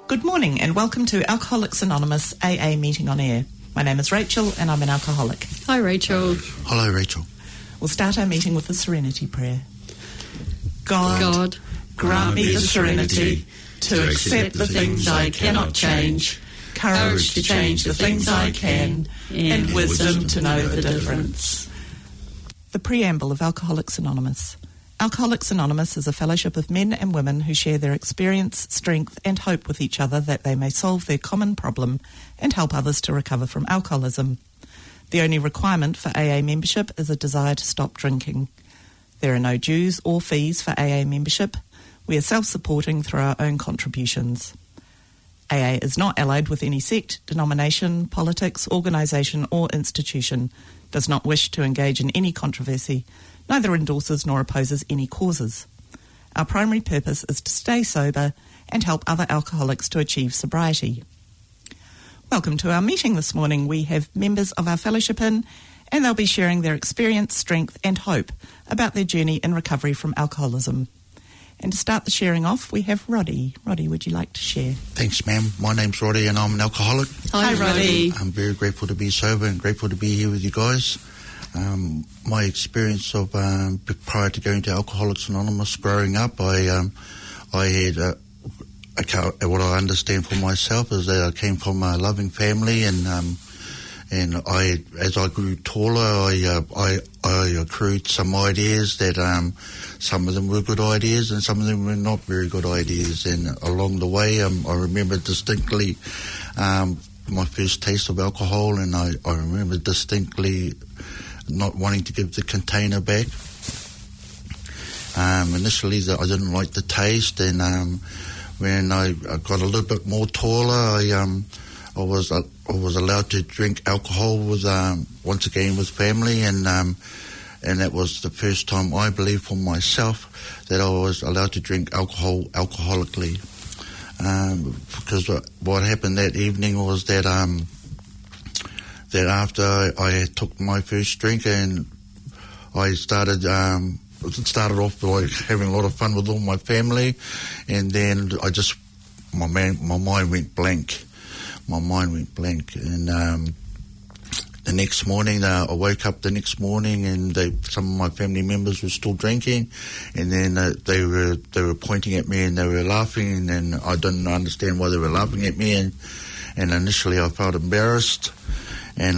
Good morning and welcome to Alcoholics Anonymous AA Meeting on Air. My name is Rachel and I'm an alcoholic. Hi Rachel. Hello Rachel. We'll start our meeting with the Serenity Prayer. God, grant me the serenity to accept the things I cannot change, courage to change the things I can, and wisdom to know the difference. The preamble of Alcoholics Anonymous. Alcoholics Anonymous is a fellowship of men and women who share their experience, strength and hope with each other that they may solve their common problem and help others to recover from alcoholism. The only requirement for AA membership is a desire to stop drinking. There are no dues or fees for AA membership. We are self-supporting through our own contributions. AA is not allied with any sect, denomination, politics, organisation or institution, does not wish to engage in any controversy, neither endorses nor opposes any causes. Our primary purpose is to stay sober and help other alcoholics to achieve sobriety. Welcome to our meeting this morning. We have members of our fellowship in, and they'll be sharing their experience, strength and hope about their journey in recovery from alcoholism. And to start the sharing off, we have Roddy. Roddy, would you like to share? Thanks, ma'am. My name's Roddy and I'm an alcoholic. Hi Roddy. I'm very grateful to be sober and grateful to be here with you guys. My experience of prior to going to Alcoholics Anonymous, growing up, I had what I understand for myself is that I came from a loving family, and I, as I grew taller, I accrued some ideas that some of them were good ideas and some of them were not very good ideas. And along the way, I remember distinctly my first taste of alcohol, and I remember distinctly not wanting to give the container back. Initially, I didn't like the taste, and when I got a little bit more taller, I was allowed to drink alcohol with once again with family, and that was the first time I believe for myself that I was allowed to drink alcohol alcoholically. Because what happened that evening was that that after I took my first drink and I started off by having a lot of fun with all my family, and then my mind went blank. My mind went blank, and the next morning I woke up the next morning and some of my family members were still drinking, and then they were pointing at me and they were laughing, and I didn't understand why they were laughing at me, and initially I felt embarrassed and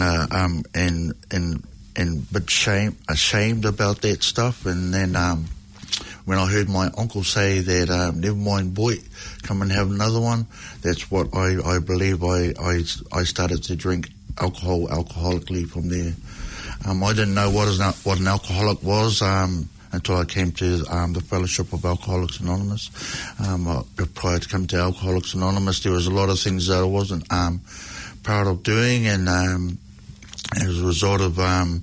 but ashamed about that stuff. And then when I heard my uncle say that, never mind boy, come and have another one, that's what I believe I started to drink alcohol alcoholically from there. I didn't know what an alcoholic was until I came to the Fellowship of Alcoholics Anonymous. Prior to coming to Alcoholics Anonymous, there was a lot of things that I wasn't proud of doing, and as a result of that,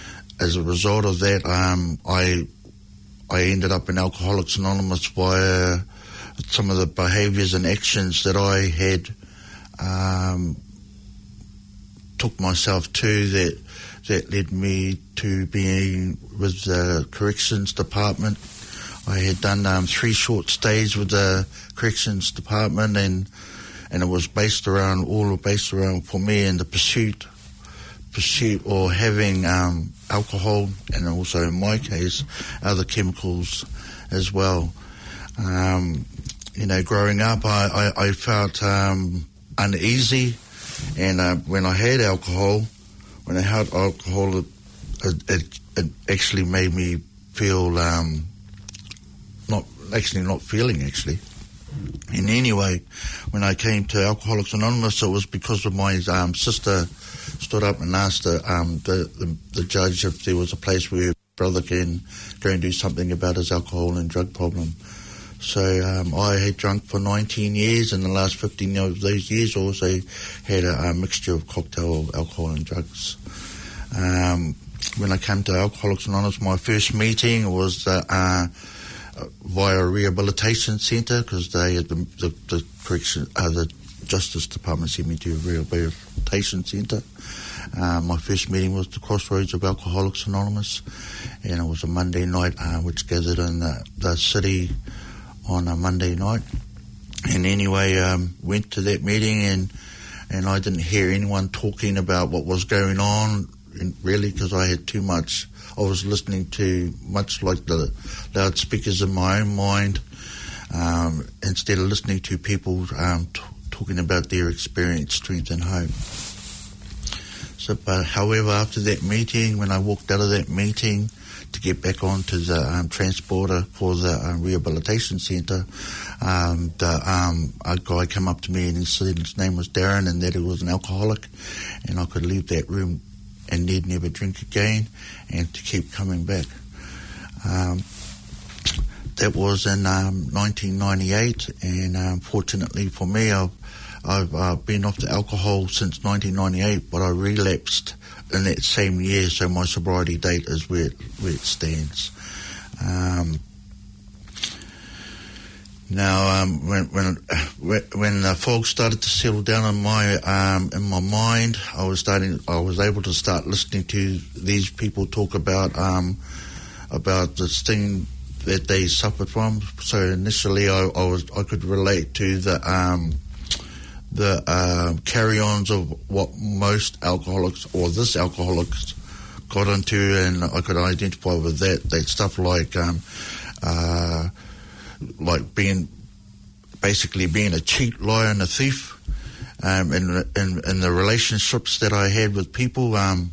I ended up in Alcoholics Anonymous via some of the behaviours and actions that I had took myself to that led me to being with the Corrections Department. I had done 3 short stays with the Corrections Department, and it was based around for me in the pursuit or having alcohol, and also in my case other chemicals as well. Growing up I felt uneasy, and when I had alcohol, it actually made me feel not feeling actually. And anyway, when I came to Alcoholics Anonymous, it was because of my sister stood up and asked the judge if there was a place where her brother can go and do something about his alcohol and drug problem. So I had drunk for 19 years. In the last 15 of those years, I also had a mixture of cocktail of alcohol and drugs. When I came to Alcoholics Anonymous, my first meeting was via a rehabilitation centre, because the Justice Department sent me to a rehabilitation centre. My first meeting was the Crossroads of Alcoholics Anonymous, and it was a Monday night, which gathered in the city on a Monday night. And anyway, went to that meeting, and I didn't hear anyone talking about what was going on, really, because I had too much. I was listening to much like the loudspeakers in my own mind, instead of listening to people talking about their experience, strength and hope. So, but however, after that meeting, when I walked out of that meeting to get back onto the transporter for the rehabilitation centre, a guy came up to me and he said his name was Darren and that he was an alcoholic, and I could leave that room and need never drink again, and to keep coming back. That was in 1998, and fortunately for me, I've been off the alcohol since 1998, but I relapsed in that same year, so my sobriety date is where it stands. Now, when the fog started to settle down in my mind, I was able to start listening to these people talk about this thing that they suffered from. So initially, I could relate to the carry-ons of what most alcoholics or this alcoholics got into, and I could identify with that stuff like being a cheat, liar, and a thief. In the relationships that I had with people, I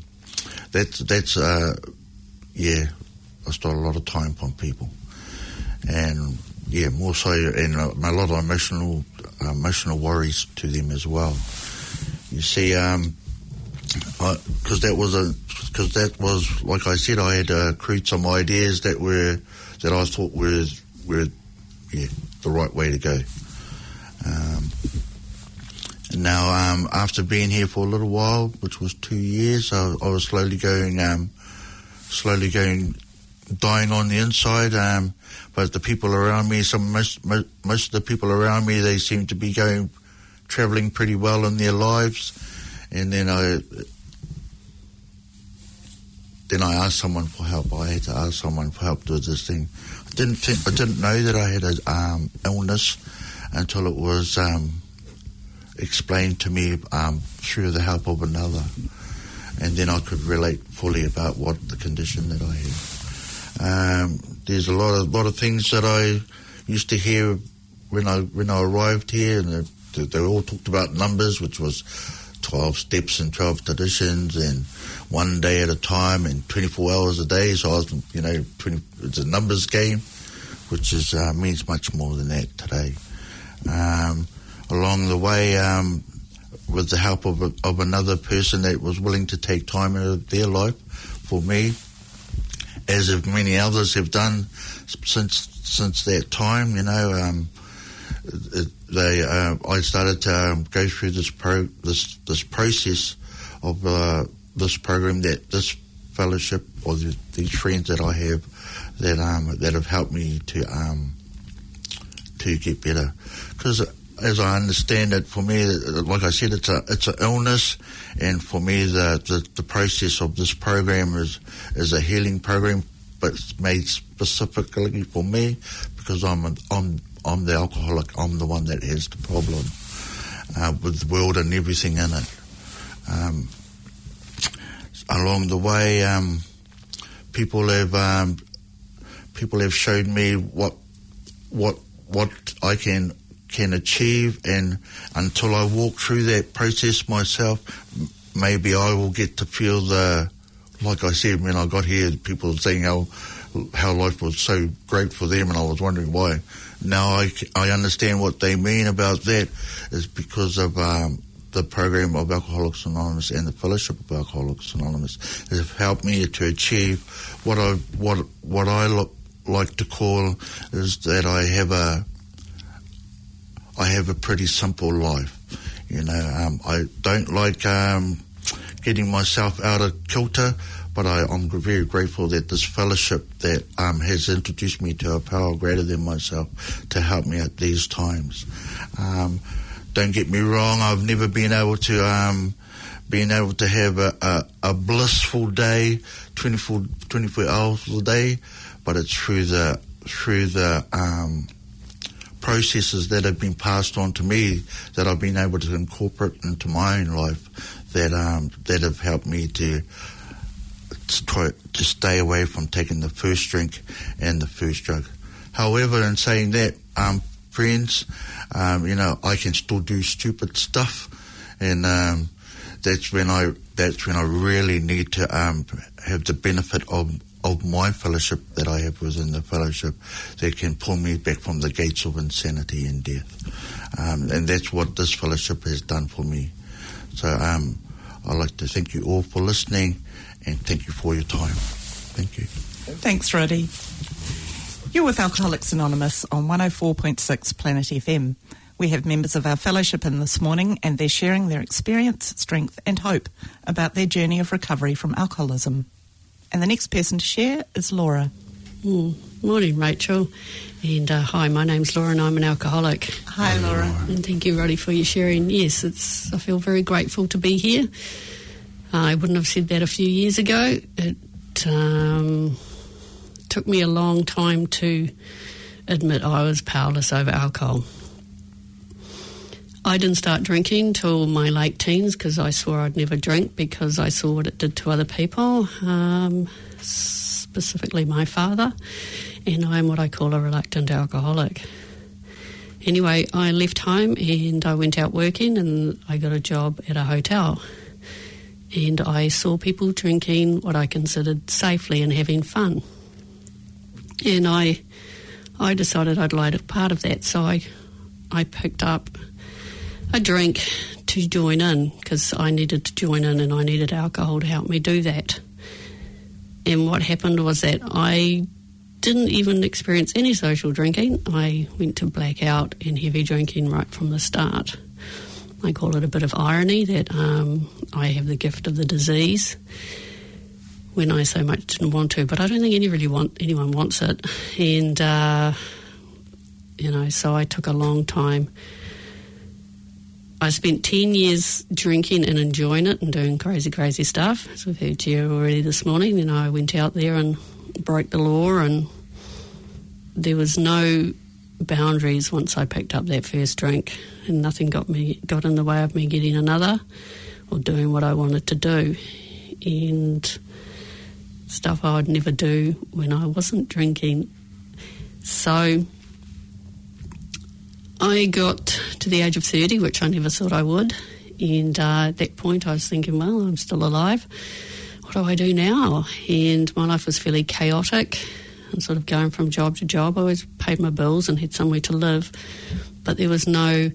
stole a lot of time from people, and more so, and a lot of emotional worries to them as well. You see, because that was like I said, I had accrued some ideas that I thought were the right way to go. Now, after being here for a little while, which was 2 years, I was slowly going, dying on the inside. But the people around me, most of the people around me, they seem to be travelling pretty well in their lives. And then I asked someone for help. I had to ask someone for help with this thing. I didn't know that I had an illness until it was explained to me through the help of another, and then I could relate fully about what the condition that I had. There's a lot of things that I used to hear when I arrived here, and they all talked about numbers, which was 12 steps and 12 traditions, and 1 day at a time, and 24 hours a day. So I was, it's a numbers game, which means much more than that today. Along the way, with the help of another person that was willing to take time out of their life for me, as if many others have done since that time, I started to go through this process of this program, this fellowship, or these friends that I have that have helped me to get better. Because as I understand it, for me, like I said, it's an illness, and for me, the process of this program is a healing program, but it's made specifically for me because I'm the alcoholic. I'm the one that has the problem with the world and everything in it. Along the way, people have shown me what I can achieve, and until I walk through that process myself, maybe I will get to feel like I said, when I got here, people were saying how life was so great for them, and I was wondering why. Now I understand what they mean about that is because of the program of Alcoholics Anonymous and the Fellowship of Alcoholics Anonymous have helped me to achieve what I like to call is that I have a pretty simple life. I don't like getting myself out of kilter, but I'm very grateful that this fellowship that has introduced me to a power greater than myself to help me at these times. Don't get me wrong, I've never been able to have a blissful day, 24 hours a day, but it's through the processes that have been passed on to me that I've been able to incorporate into my own life that have helped me to try to stay away from taking the first drink and the first drug. However, in saying that, friends, I can still do stupid stuff, and that's when I really need to have the benefit of my fellowship that I have within the fellowship that can pull me back from the gates of insanity and death. And that's what this fellowship has done for me. So I'd like to thank you all for listening, and thank you for your time. Thank you. Thanks, Roddy. You're with Alcoholics Anonymous on 104.6 Planet FM. We have members of our fellowship in this morning, and they're sharing their experience, strength and hope about their journey of recovery from alcoholism. And the next person to share is Laura. Morning, Rachel. And hi, my name's Laura and I'm an alcoholic. Hi, Laura. And thank you, Roddy, for your sharing. Yes, I feel very grateful to be here. I wouldn't have said that a few years ago. It took me a long time to admit I was powerless over alcohol. I didn't start drinking till my late teens because I swore I'd never drink because I saw what it did to other people, specifically my father, and I'm what I call a reluctant alcoholic. Anyway, I left home and I went out working and I got a job at a hotel. And I saw people drinking what I considered safely and having fun. And I decided I'd like a part of that, so I picked up a drink to join in because I needed to join in and I needed alcohol to help me do that. And what happened was that I didn't even experience any social drinking. I went to blackout and heavy drinking right from the start. I call it a bit of irony that I have the gift of the disease when I so much didn't want to, but I don't think anyone wants it. And, so I took a long time. I spent 10 years drinking and enjoying it and doing crazy, crazy stuff, as we've heard you already this morning. I went out there and broke the law, and there was no boundaries once I picked up that first drink, and nothing got in the way of me getting another or doing what I wanted to do. And stuff I would never do when I wasn't drinking. So I got to the age of 30, which I never thought I would, and at that point I was thinking, well, I'm still alive. What do I do now? And my life was fairly chaotic and sort of going from job to job. I always paid my bills and had somewhere to live, but there was no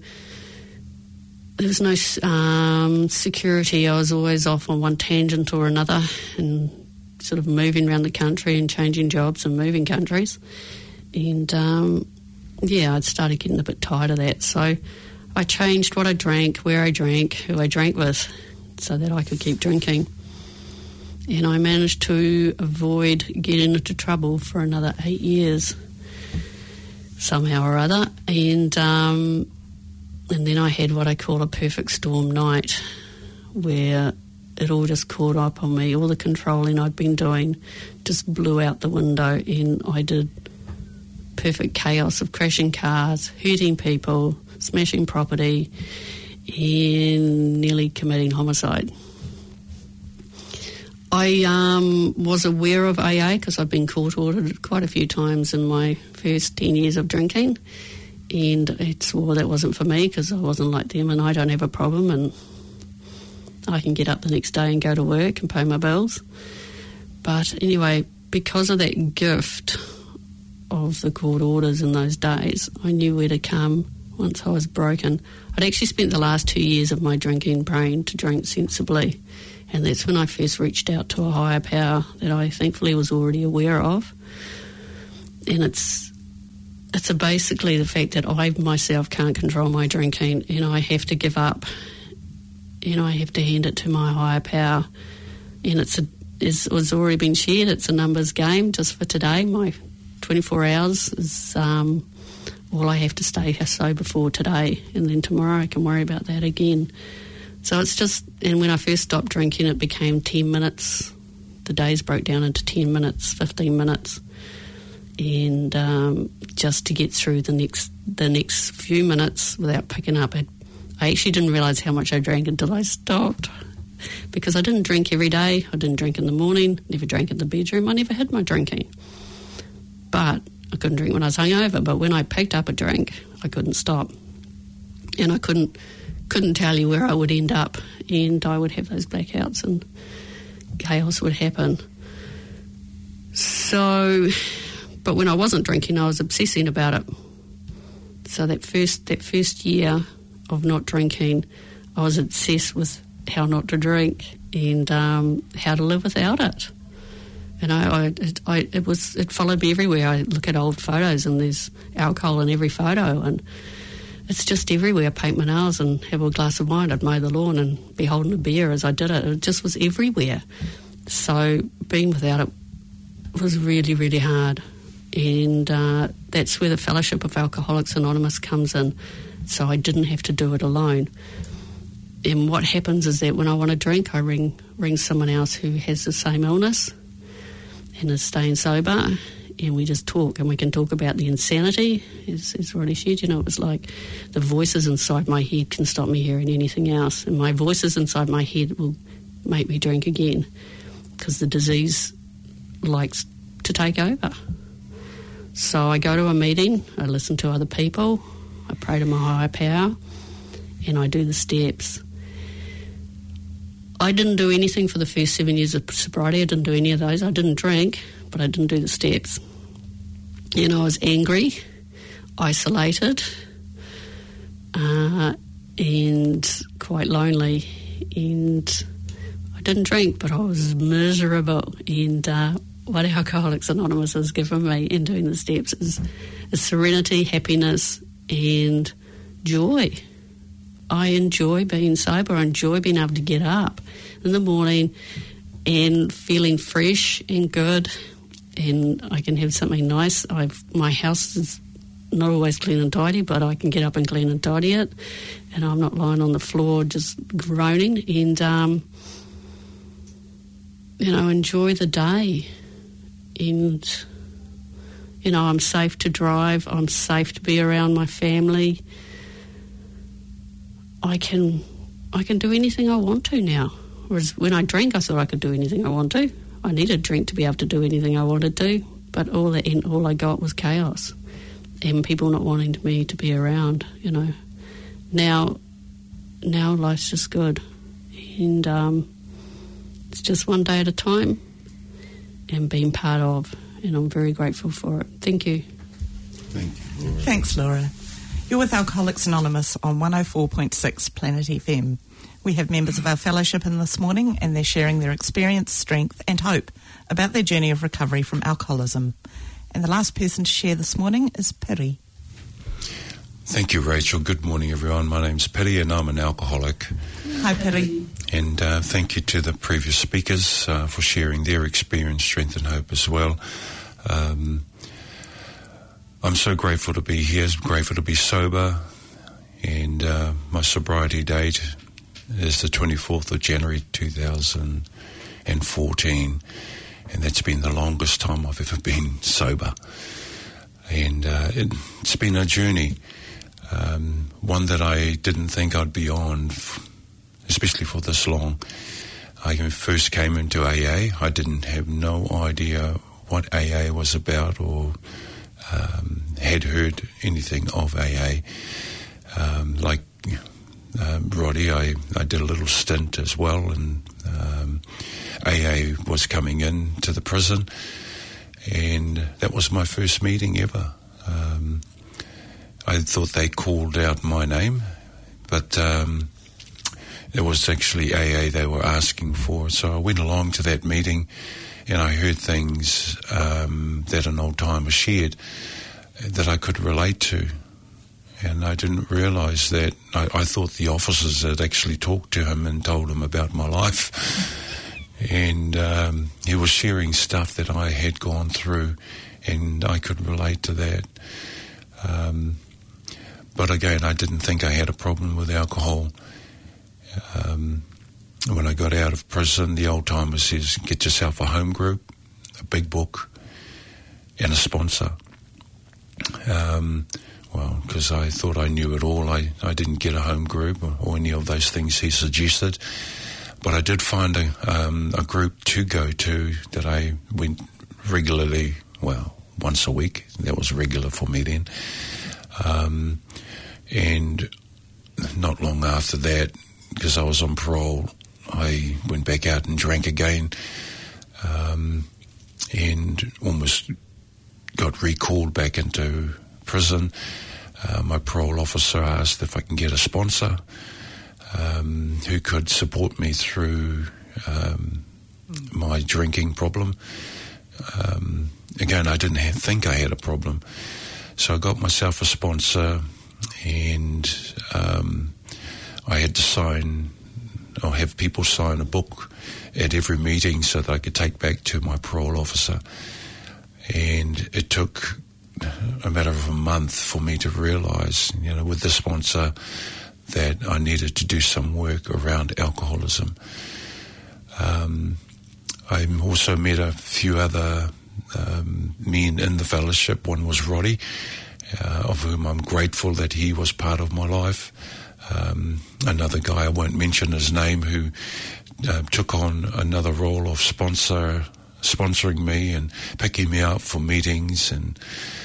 security. I was always off on one tangent or another and sort of moving around the country and changing jobs and moving countries. And I'd started getting a bit tired of that. So I changed what I drank, where I drank, who I drank with, so that I could keep drinking. And I managed to avoid getting into trouble for another 8 years, somehow or other. And then I had what I call a perfect storm night, where it all just caught up on me. All the controlling I'd been doing just blew out the window, and I did perfect chaos of crashing cars, hurting people, smashing property, and nearly committing homicide. I was aware of AA because I've been court-ordered quite a few times in my first 10 years of drinking, and I swore that wasn't for me because I wasn't like them and I don't have a problem and I can get up the next day and go to work and pay my bills. But anyway, because of that gift of the court orders in those days, I knew where to come once I was broken. I'd actually spent the last 2 years of my drinking praying to drink sensibly, and that's when I first reached out to a higher power that I thankfully was already aware of. And it's basically the fact that I myself can't control my drinking, and I have to give up, and I have to hand it to my higher power. And it's already been shared, it's a numbers game. Just for today, my 24 hours is all I have to stay sober for today, and then tomorrow I can worry about that again. So it's just, and when I first stopped drinking, it became 10 minutes. The days broke down into 10 minutes, 15 minutes. and just to get through the next few minutes without picking up. I actually didn't realise how much I drank until I stopped, because I didn't drink every day. I didn't drink in the morning, never drank in the bedroom. I never had my drinking. But I couldn't drink when I was hungover. But when I picked up a drink, I couldn't stop. And I couldn't tell you where I would end up, and I would have those blackouts and chaos would happen. So, but when I wasn't drinking, I was obsessing about it. So that first year of not drinking, I was obsessed with how not to drink and how to live without it. And it followed me everywhere. I look at old photos and there's alcohol in every photo, and it's just everywhere. I'd paint my nails and have a glass of wine. I'd mow the lawn and be holding a beer as I did it. It just was everywhere. So being without it was really, really hard. And that's where the Fellowship of Alcoholics Anonymous comes in. So I didn't have to do it alone. And what happens is that when I want to drink, I ring someone else who has the same illness and is staying sober, and we just talk, and we can talk about the insanity, as Roddy said. You know, it was like the voices inside my head can stop me hearing anything else, and my voices inside my head will make me drink again, because the disease likes to take over. So I go to a meeting, I listen to other people, I pray to my higher power, and I do the steps. I didn't do anything for the first 7 years of sobriety. I didn't do any of those. I didn't drink, but I didn't do the steps. And I was angry, isolated, and quite lonely. And I didn't drink, but I was miserable. And what Alcoholics Anonymous has given me in doing the steps is serenity, happiness, and joy. I enjoy being sober. I enjoy being able to get up in the morning and feeling fresh and good, and I can have something nice. My house is not always clean and tidy, but I can get up and clean and tidy it, and I'm not lying on the floor just groaning, and enjoy the day. And I'm safe to drive, I'm safe to be around my family. I can do anything I want to now. Whereas when I drank, I thought I could do anything I want to. I needed drink to be able to do anything I wanted to. But all I got was chaos and people not wanting me to be around. Now life's just good, and it's just one day at a time, and being part of. And I'm very grateful for it. Thank you. Thank you, Laura. Thanks, Laura. You're with Alcoholics Anonymous on 104.6 Planet FM. We have members of our fellowship in this morning, and they're sharing their experience, strength and hope about their journey of recovery from alcoholism. And the last person to share this morning is Piri. Thank you, Rachel. Good morning, everyone. My name's Piri, and I'm an alcoholic. Hi, Piri. And thank you to the previous speakers for sharing their experience, strength and hope as well. I'm so grateful to be here, grateful to be sober, and my sobriety date is the 24th of January 2014, and that's been the longest time I've ever been sober. And it's been a journey, one that I didn't think I'd be on, especially for this long. I first came into AA. I didn't have no idea what AA was about, or had heard anything of AA. Like Roddy, I did a little stint as well, and AA was coming in to the prison, and that was my first meeting ever. I thought they called out my name, but it was actually AA they were asking for. So I went along to that meeting, and I heard things that an old-timer shared that I could relate to. And I didn't realise that. I thought the officers had actually talked to him and told him about my life. And he was sharing stuff that I had gone through, and I could relate to that. But again, I didn't think I had a problem with alcohol. When I got out of prison, the old-timer says, get yourself a home group, a big book, and a sponsor. Well, because I thought I knew it all. I didn't get a home group or any of those things he suggested. But I did find a group to go to that I went regularly, well, once a week. That was regular for me then. And not long after that, because I was on parole, I went back out and drank again, and almost got recalled back into prison. My parole officer asked if I can get a sponsor who could support me through my drinking problem. Again, I didn't think I had a problem. So I got myself a sponsor, and I had to sign, or have people sign a book at every meeting so that I could take back to my parole officer. And it took a matter of a month for me to realise, with the sponsor, that I needed to do some work around alcoholism. I also met a few other men in the fellowship. One was Roddy, of whom I'm grateful that he was part of my life. Another guy, I won't mention his name, who took on another role of sponsoring me and picking me up for meetings, and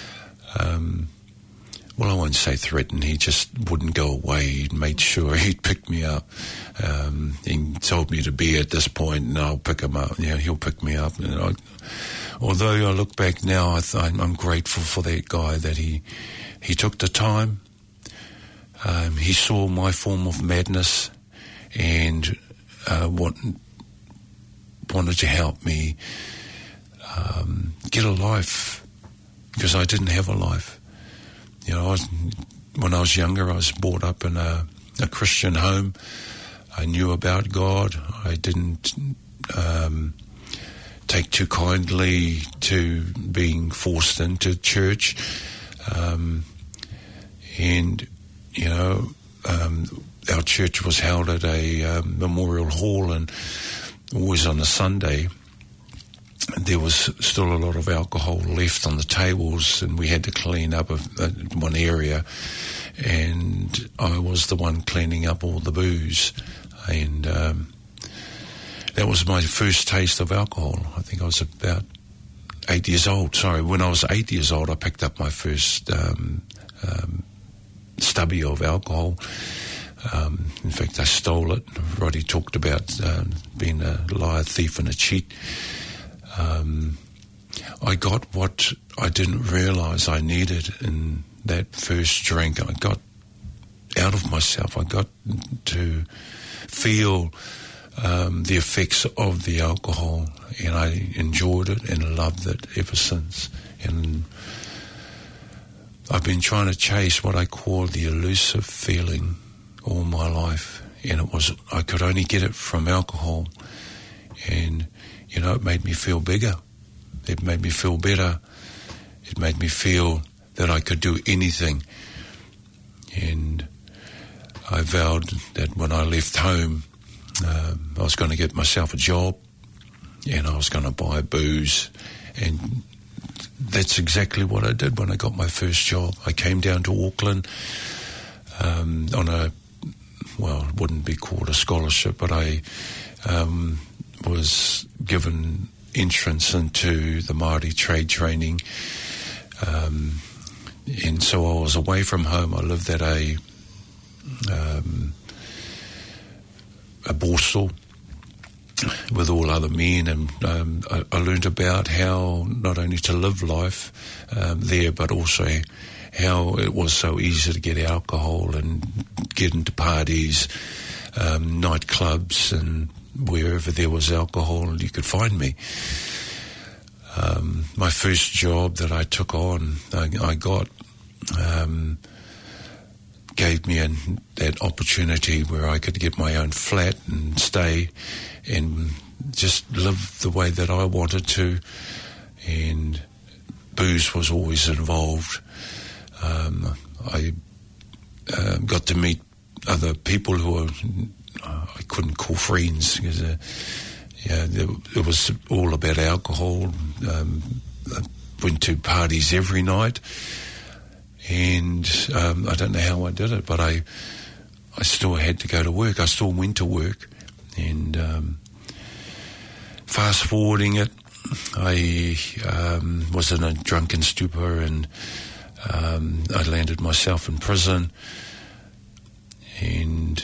well, I won't say threaten, he just wouldn't go away. He made sure he'd pick me up. He told me to be at this point and I'll pick him up. He'll pick me up. And although I look back now, I'm grateful for that guy, that he took the time. He saw my form of madness and wanted to help me get a life, because I didn't have a life. When I was younger, I was brought up in a Christian home. I knew about God. I didn't take too kindly to being forced into church. Our church was held at a memorial hall, and always on a Sunday, there was still a lot of alcohol left on the tables, and we had to clean up one area, and I was the one cleaning up all the booze, and that was my first taste of alcohol. I think I was about 8 years old. Sorry, when I was 8 years old, I picked up my first stubby of alcohol. In fact, I stole it. Roddy talked about being a liar, thief and a cheat. I got what I didn't realise I needed in that first drink. I got out of myself. I got to feel the effects of the alcohol, and I enjoyed it and loved it ever since. And I've been trying to chase what I call the elusive feeling all my life, and I could only get it from alcohol, and it made me feel bigger. It made me feel better. It made me feel that I could do anything. And I vowed that when I left home, I was going to get myself a job, and I was going to buy booze. And that's exactly what I did when I got my first job. I came down to Auckland on it wouldn't be called a scholarship, but I was given entrance into the Māori trade training, and so I was away from home. I lived at a borstal with all other men, and I learned about how not only to live life there, but also how it was so easy to get alcohol and get into parties, nightclubs, and wherever there was alcohol, you could find me. My first job that I took on, I got, gave me that opportunity where I could get my own flat and stay and just live the way that I wanted to, and booze was always involved. I got to meet other people who I couldn't call friends, because it was all about alcohol. went to parties every night, and I don't know how I did it, but I still had to go to work. I still went to work, and fast forwarding it, I was in a drunken stupor, and I landed myself in prison, and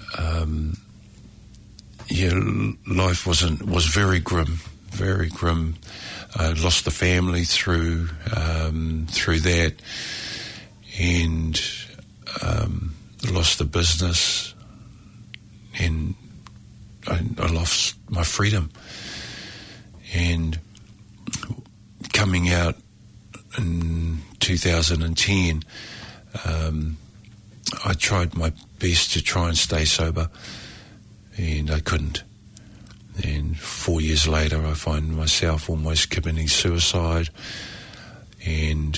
life was very grim, very grim. I lost the family through that, and lost the business, and I lost my freedom. And coming out in 2010, I tried my best to try and stay sober, and I couldn't. And 4 years later, I find myself almost committing suicide, and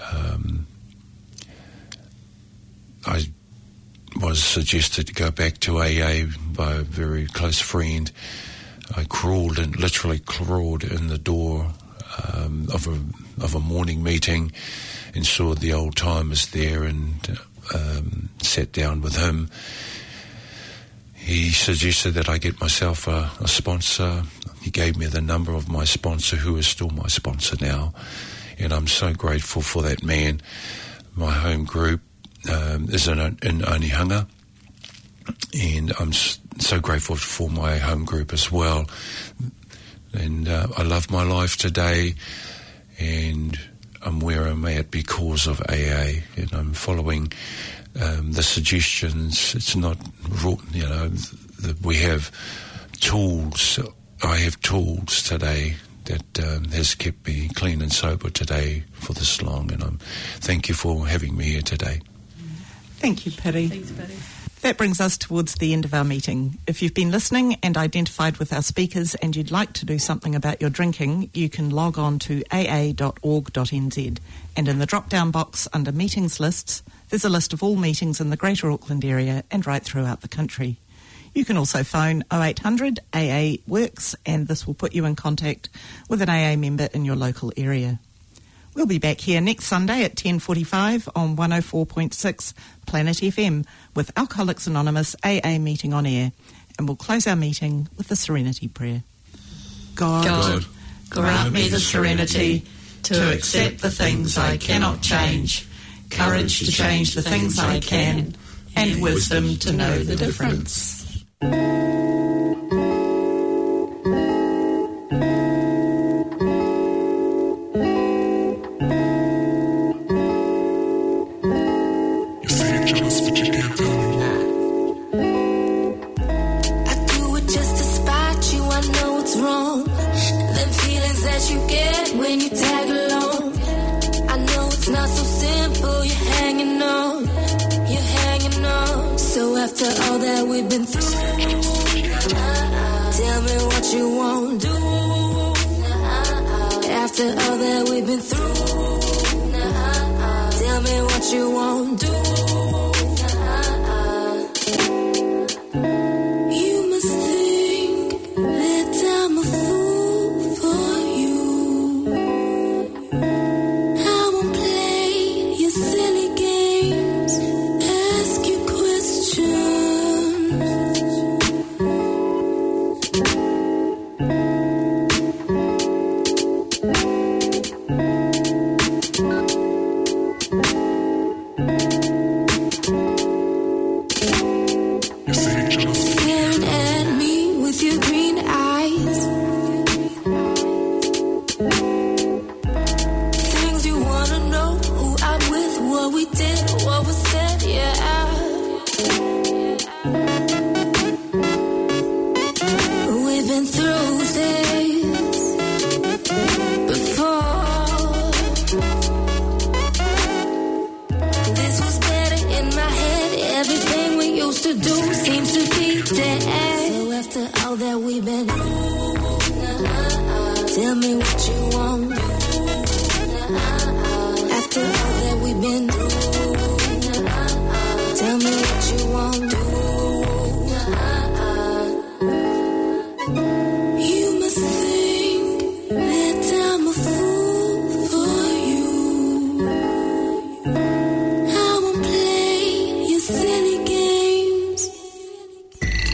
I was suggested to go back to AA by a very close friend. I literally crawled in the door of a morning meeting, and saw the old timers there, and sat down with him. He suggested that I get myself a sponsor. He gave me the number of my sponsor, who is still my sponsor now, and I'm so grateful for that man. My home group is in Onehunga, and I'm so grateful for my home group as well. And I love my life today, and I'm where I'm at because of AA, and I'm following the suggestions. It's not, we have tools. I have tools today that has kept me clean and sober today for this long, and thank you for having me here today. Thank you, Piri. Thanks, Piri. That brings us towards the end of our meeting. If you've been listening and identified with our speakers and you'd like to do something about your drinking, you can log on to aa.org.nz, and in the drop-down box under Meetings Lists, there's a list of all meetings in the Greater Auckland area and right throughout the country. You can also phone 0800 AA Works, and this will put you in contact with an AA member in your local area. We'll be back here next Sunday at 10:45 on 104.6 Planet FM with Alcoholics Anonymous AA meeting on air, and we'll close our meeting with the Serenity Prayer. God, grant me the serenity to accept the things I cannot change, courage to change the things I can, and wisdom to know the difference. After all that we've been through, tell me what you won't do. After all that we've been through, tell me what you won't do. You must think that I'm a fool for you. I won't play your silly games, ask you questions. Staring at me with your green eyes. Things you wanna know, who I'm with, what we did, what was said, yeah. We've been through this before. This was better in my head. Everything we used to do seems to be dead. So after all that we've been through, tell me what you want. After all that we've been through, tell me what you want.